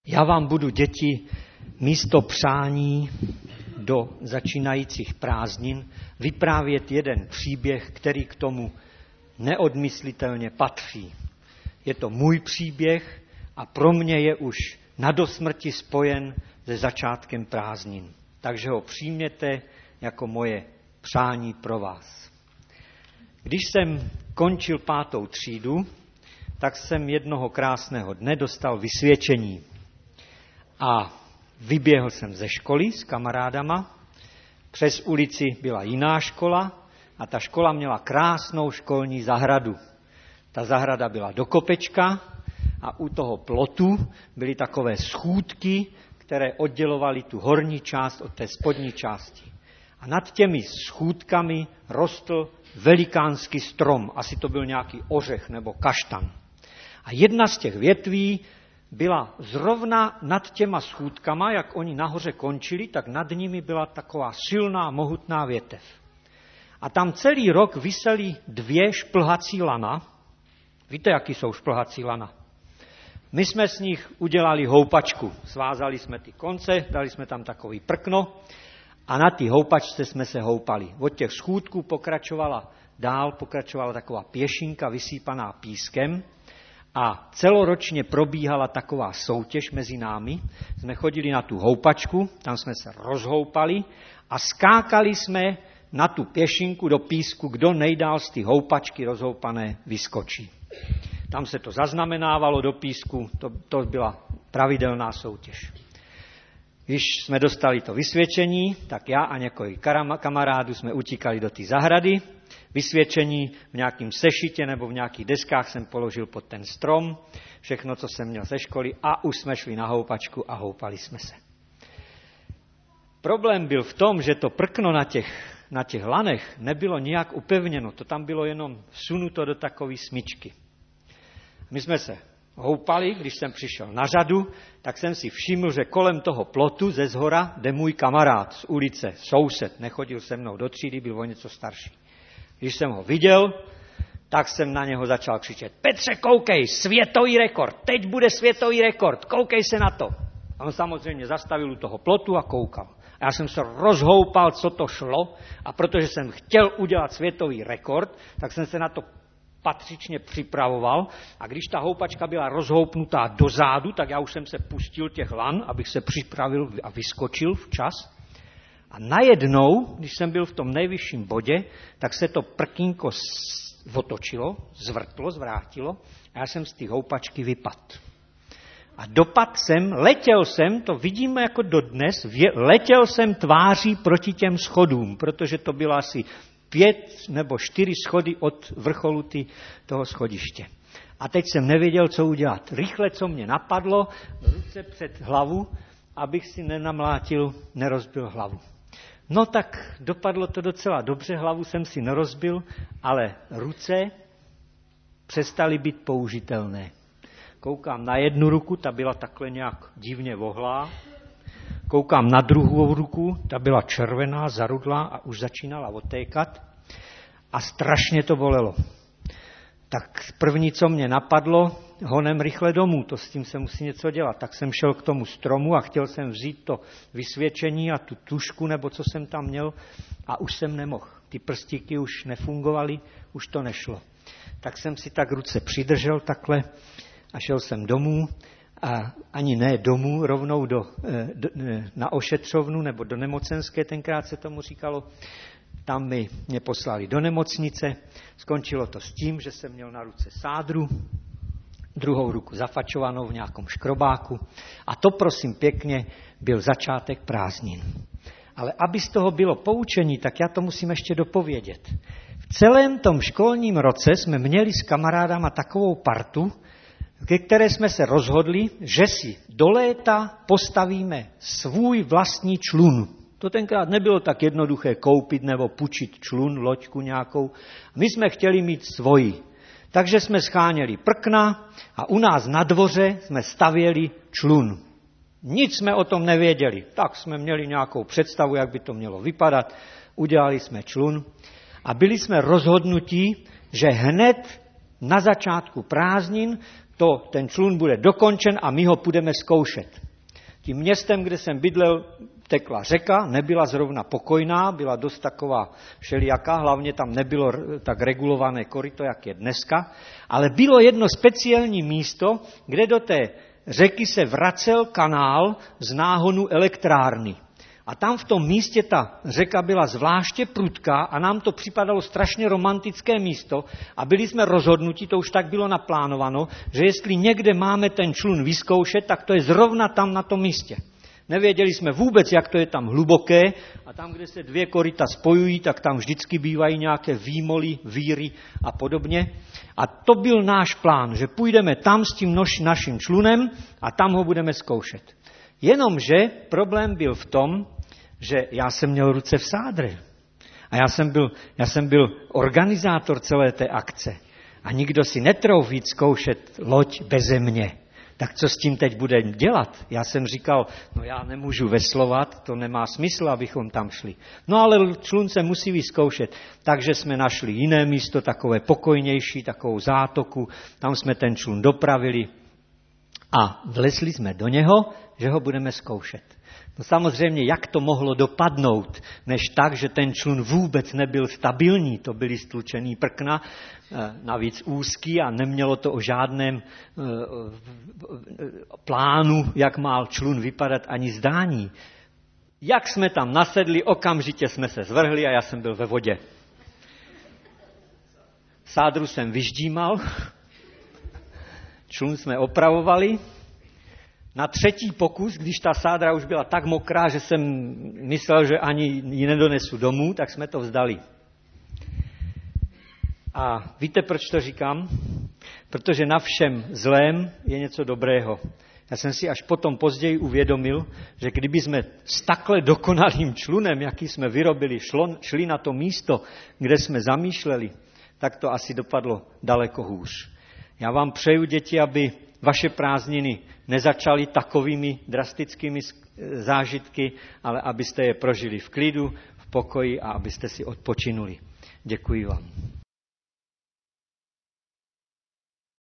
Já vám budu, děti, místo přání do začínajících prázdnin vyprávět jeden příběh, který k tomu neodmyslitelně patří. Je to můj příběh a pro mě je už na dosmrti spojen se začátkem prázdnin. Takže ho přijměte jako moje přání pro vás. Když jsem končil 5. třídu, tak jsem jednoho krásného dne dostal vysvědčení. A vyběhl jsem ze školy s kamarádama, přes ulici byla jiná škola a ta škola měla krásnou školní zahradu. Ta zahrada byla do kopečka a u toho plotu byly takové schůdky, které oddělovaly tu horní část od té spodní části. A nad těmi schůdkami rostl velikánský strom, asi to byl nějaký ořech nebo kaštan. A jedna z těch větví byla zrovna nad těma schůdkama, jak oni nahoře končili, tak nad nimi byla taková silná, mohutná větev. A tam celý rok visely 2 šplhací lana. Víte, jaký jsou šplhací lana? My jsme z nich udělali houpačku. Svázali jsme ty konce, dali jsme tam takový prkno a na té houpačce jsme se houpali. Od těch schůdků pokračovala taková pěšinka vysýpaná pískem. A celoročně probíhala taková soutěž mezi námi. Jsme chodili na tu houpačku, tam jsme se rozhoupali a skákali jsme na tu pěšinku do písku, kdo nejdál z ty houpačky rozhoupané vyskočí. Tam se to zaznamenávalo do písku, to byla pravidelná soutěž. Když jsme dostali to vysvědčení, tak já a několik kamarádů jsme utíkali do té zahrady. Vysvědčení v nějakém sešitě nebo v nějakých deskách jsem položil pod ten strom, všechno, co jsem měl ze školy a už jsme šli na houpačku a houpali jsme se. Problém byl v tom, že to prkno na těch lanech nebylo nijak upevněno, to tam bylo jenom sunuto do takové smyčky. My jsme se houpali, když jsem přišel na řadu, tak jsem si všiml, že kolem toho plotu ze zhora jde můj kamarád z ulice, soused, nechodil se mnou do třídy, byl o něco starší. Když jsem ho viděl, tak jsem na něho začal křičet: Petře, koukej, světový rekord, teď bude světový rekord, koukej se na to. A on samozřejmě zastavil u toho plotu a koukal. A já jsem se rozhoupal, co to šlo, a protože jsem chtěl udělat světový rekord, tak jsem se na to patřičně připravoval a když ta houpačka byla rozhoupnutá dozadu, tak já už jsem se pustil těch lan, abych se připravil a vyskočil včas. A najednou, když jsem byl v tom nejvyšším bodě, tak se to prkínko otočilo, zvrátilo a já jsem z té houpačky vypadl. A letěl jsem, to vidíme jako dodnes, letěl jsem tváří proti těm schodům, protože to bylo asi 5 nebo 4 schody od vrcholu toho schodiště. A teď jsem nevěděl, co udělat. Rychle, co mě napadlo, ruce před hlavu, abych si nerozbil hlavu. No tak dopadlo to docela dobře, hlavu jsem si nerozbil, ale ruce přestaly být použitelné. Koukám na jednu ruku, ta byla takhle nějak divně vohlá. Koukám na druhou ruku, ta byla červená, zarudlá a už začínala otékat. A strašně to bolelo. Tak první, co mě napadlo, honem rychle domů, to s tím se musí něco dělat. Tak jsem šel k tomu stromu a chtěl jsem vzít to vysvědčení a tu tužku, nebo co jsem tam měl, a už jsem nemohl. Ty prstíky už nefungovaly, už to nešlo. Tak jsem si tak ruce přidržel takhle a šel jsem domů, a ani ne domů, rovnou na ošetřovnu nebo do nemocenské, tenkrát se tomu říkalo. Tam mě poslali do nemocnice, skončilo to s tím, že jsem měl na ruce sádru, druhou ruku zafačovanou v nějakom škrobáku a to, prosím pěkně, byl začátek prázdnin. Ale aby z toho bylo poučení, tak já to musím ještě dopovědět. V celém tom školním roce jsme měli s kamarádama takovou partu, ke které jsme se rozhodli, že si do léta postavíme svůj vlastní člun. To tenkrát nebylo tak jednoduché koupit nebo půjčit člun, loďku nějakou. My jsme chtěli mít svoji. Takže jsme scháněli prkna a u nás na dvoře jsme stavěli člun. Nic jsme o tom nevěděli. Tak jsme měli nějakou představu, jak by to mělo vypadat. Udělali jsme člun a byli jsme rozhodnutí, že hned na začátku prázdnin ten člun bude dokončen a my ho půjdeme zkoušet. Tím městem, kde jsem bydlel, tekla řeka, nebyla zrovna pokojná, byla dost taková všelijaká, hlavně tam nebylo tak regulované koryto, jak je dneska, ale bylo jedno speciální místo, kde do té řeky se vracel kanál z náhonu elektrárny. A tam v tom místě ta řeka byla zvláště prudká a nám to připadalo strašně romantické místo a byli jsme rozhodnuti, to už tak bylo naplánováno, že jestli někde máme ten člun vyzkoušet, tak to je zrovna tam na tom místě. Nevěděli jsme vůbec, jak to je tam hluboké a tam, kde se dvě koryta spojují, tak tam vždycky bývají nějaké výmoly, víry a podobně. A to byl náš plán, že půjdeme tam s tím naším člunem a tam ho budeme zkoušet. Jenomže problém byl v tom, že já jsem měl ruce v sádře a já jsem byl organizátor celé té akce a nikdo si netrouf víc zkoušet loď beze mě. Tak co s tím teď budeme dělat? Já jsem říkal, no já nemůžu veslovat, to nemá smysl, abychom tam šli. No ale člun se musí vyzkoušet. Takže jsme našli jiné místo, takové pokojnější, takovou zátoku, tam jsme ten člun dopravili a vlezli jsme do něho, že ho budeme zkoušet. No samozřejmě, jak to mohlo dopadnout, než tak, že ten člun vůbec nebyl stabilní, to byly stlučený prkna, navíc úzký a nemělo to o žádném plánu, jak má člun vypadat, ani zdání. Jak jsme tam nasedli, okamžitě jsme se zvrhli a já jsem byl ve vodě. Sádru jsem vyždímal, člun jsme opravovali. Na třetí pokus, když ta sádra už byla tak mokrá, že jsem myslel, že ani ji nedonesu domů, tak jsme to vzdali. A víte, proč to říkám? Protože na všem zlém je něco dobrého. Já jsem si až potom později uvědomil, že kdyby jsme s takhle dokonalým člunem, jaký jsme vyrobili, šli na to místo, kde jsme zamýšleli, tak to asi dopadlo daleko hůř. Já vám přeju, děti, aby vaše prázdniny nezačaly takovými drastickými zážitky, ale abyste je prožili v klidu, v pokoji a abyste si odpočinuli. Děkuji vám.